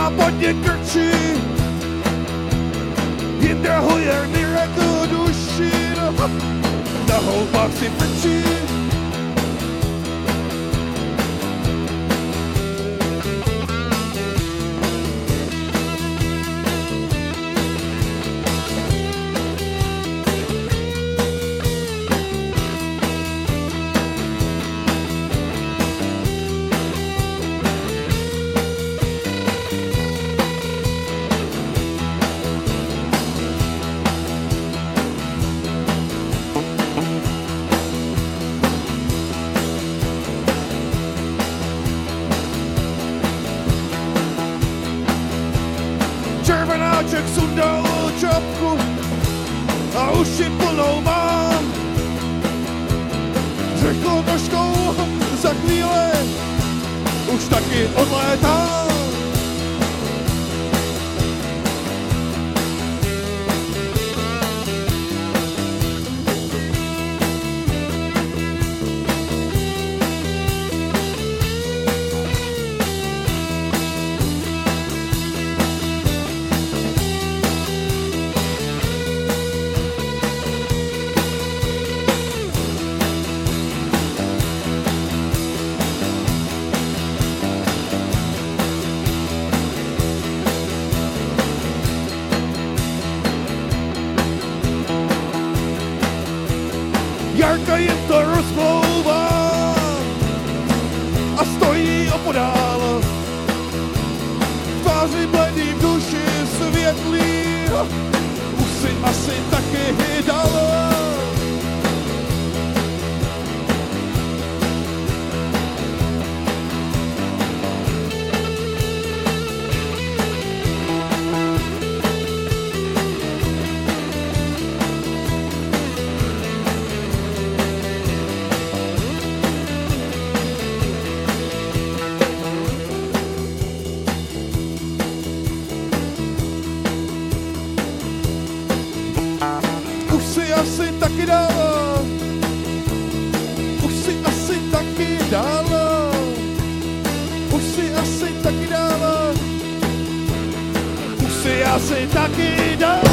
západně krčí, Jindra Hujer nerekl duši, na houbách si frčí. Červenáček sundal čapku a uši plnou mám. Řekl troškou za chvíle, už taky odlétám. Jarka jim to rozmlouvá a stojí opodál. V tváři bledý, v duši světlý, už si asi taky dala. Už si asi taky dala, už si asi taky dala, už si asi taky dala, už si asi taky dala.